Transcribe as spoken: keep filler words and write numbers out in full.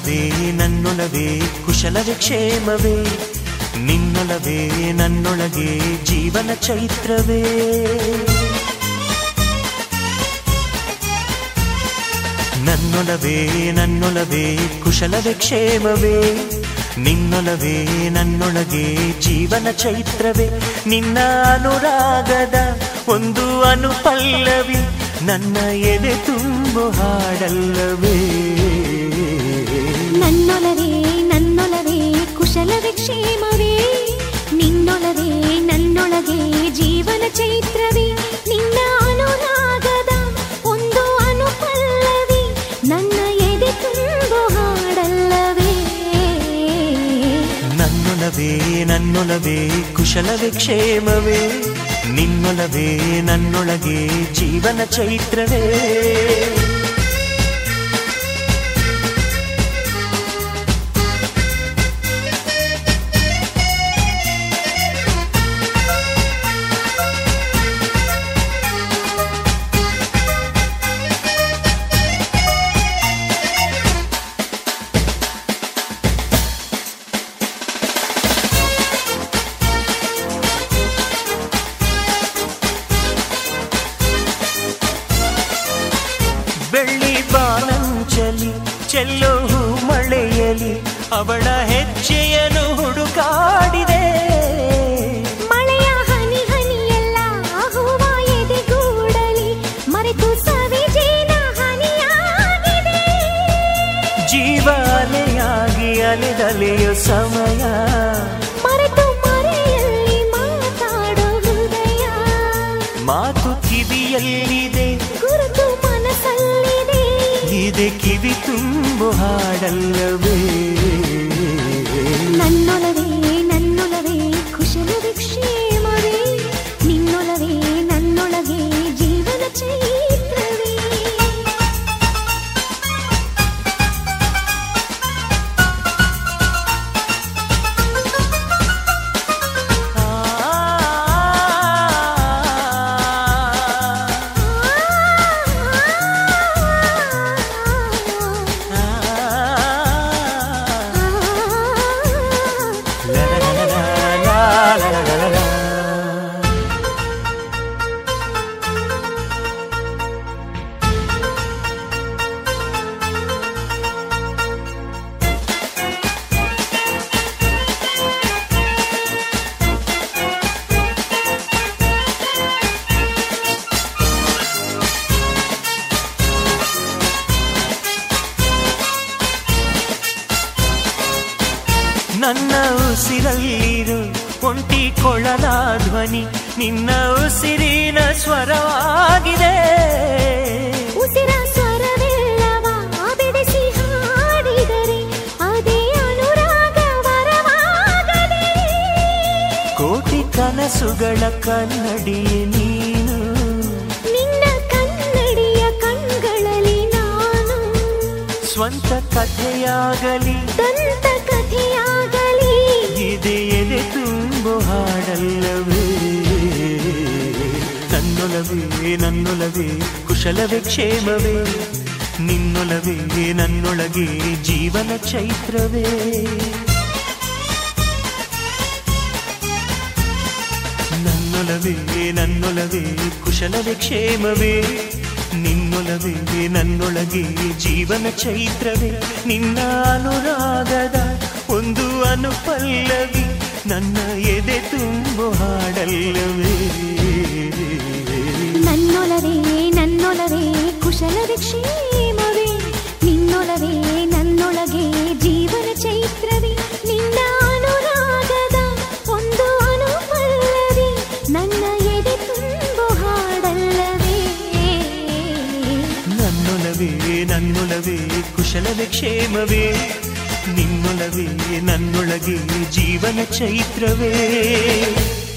ನಿನ್ನೊಲವೇ ನನ್ನೊಲವೇ ಕುಶಲವೇ ಕ್ಷೇಮವೇ, ನಿನ್ನೊಲವೇ ನನ್ನೊಳಗೆ ಜೀವನ ಚೈತ್ರವೇ. ನನ್ನೊಲವೇ ನನ್ನೊಲವೇ ಕುಶಲವೇ ಕ್ಷೇಮವೇ, ನಿನ್ನೊಲವೇ ನನ್ನೊಳಗೆ ಜೀವನ ಚೈತ್ರವೇ. ನಿನ್ನ ಅನುರಾಗದ ಒಂದು ಅನುಪಲ್ಲವಿ ನನ್ನ ಎದೆ ತುಂಬು ಹಾಡಲ್ಲವೇ. ನನ್ನೊಲವೇ ನನ್ನೊಲವೇ ಕುಶಲವೇ ಕ್ಷೇಮವೇ, ನಿನ್ನೊಲವೇ ನನ್ನೊಳಗೆ ಜೀವನ ಚೈತ್ರವೇ. ನಿನ್ನ ಅನುರಾಗದ ಒಂದು ಅನುಪಲ್ಲವಿ ನನ್ನ ಎದೆ ತುಂಬು ಹಾಡಲ್ಲವೇ. ನನ್ನೊಲವೇ ನನ್ನೊಲವೇ ಕುಶಲವೇ ಕ್ಷೇಮವೇ, ನಿನ್ನೊಲವೇ ನನ್ನೊಳಗೆ ಜೀವನ ಚೈತ್ರವೇ. ಬೆಳ್ಳಿ ಬಾನಂಚಲಿ ಚೆಲ್ಲೋ ಮಳೆಯಲಿ ಅವಳ ಹೆಜ್ಜೆಯನ್ನು ಹುಡುಕಾಡಿದೆ. ಮಳೆಯ ಹನಿ ಹನಿಯೆಲ್ಲ ಹೂವ ಎದೆಗೂಡಲಿ ಮರೆತು ಸವಿಜೇನ ಹನಿಯಾಗಿದೆ. ಜೀವ ಅಲೆಯಾಗಿ ಅಲೆದಲೆಯೋ ಸಮಯ ಮರೆತು ಮರೆಯಲ್ಲಿ ಮಾತಾಡೋ ಹೃದಯ. ಮಾತು ಕಿವಿಯಲ್ಲಿದೆ ಗುರುತು ಮನಸ್ಸಲ್ಲಿದೆ, ಇದೆ ಕಿವಿ ತುಂಬು ಹಾಡಲ್ಲವೇ. ನನ್ನೊಲವೇ ನನ್ನೊಲವೇ ಕುಶಲವೇ ಕ್ಷೇಮವೇ, ನಿನ್ನೊಲವೇ ನನ್ನೊಳಗೆ ಜೀವನ ಚೈತ್ರವೇ. ನನ್ನ ಉಸಿರಲ್ಲಿರು ಒಂಟಿ ಕೊಳಲ ಧ್ವನಿ ನಿನ್ನ ಉಸಿರಿನ ಸ್ವರವಾಗಿದೆ. ಉಸಿರ ಸ್ವರವೆಲ್ಲವ ಬಿಡಿಸಿ ಹಾಡಿದರೆ ಅದೇ ಅನುರಾಗ ವರವಾಗದೆ. ಕೋಟಿ ಕನಸುಗಳ ಕನ್ನಡಿಯೇ ನೀನು, ನಿನ್ನ ಕನ್ನಡಿಯ ಕಣ್ಗಳಲ್ಲಿ ನಾನು. ಸ್ವಂತ ಕಥೆಯಾಗಲಿ ದಂತ ಕಥೆಯಾಗಲಿ ಇದೆ ಎದೆ ತುಂಬು ಹಾಡಲ್ಲವೇ. ನನ್ನೊಲವೇ ನನ್ನೊಲವೇ ಕುಶಲವೇ ಕ್ಷೇಮವೇ, ನಿನ್ನೊಲವೇ ನನ್ನೊಳಗೆ ಜೀವನ ಚೈತ್ರವೇ. ನನ್ನೊಲವೇ ನನ್ನೊಲವೇ ಕುಶಲವೇ ಕ್ಷೇಮವೇ, ನಿನ್ನೊಲವೇ ನನ್ನೊಳಗೆ ಜೀವನ ಚೈತ್ರವೇ. ನಿನ್ನ ಅನುರಾಗದ ಒಂದು ಅನುಪಲ್ಲವಿ ನನ್ನ ಎದೆ ತುಂಬು ಹಾಡಲ್ಲವೇ. ನನ್ನೊಲವೇ ನನ್ನೊಲವೇ ಕುಶಲವೇ ಕ್ಷೇಮವೇ, ನಿನ್ನೊಲವೇ ನನ್ನೊಳಗೆ ಜೀವನ ಚೈತ್ರವೇ. ನಿನ್ನ ಅನುರಾಗದ ಒಂದು ಅನುಪಲ್ಲವಿ ನನ್ನ ಎದೆ ತುಂಬು ಹಾಡಲ್ಲವೇ. ನನ್ನೊಲವೇ ನನ್ನೊಲವೇ ಕುಶಲವೇ ಕ್ಷೇಮವೇ, ನಿನ್ನೊಲವೇ ನನ್ನೊಳಗೆ ಜೀವನ ಚೈತ್ರವೇ.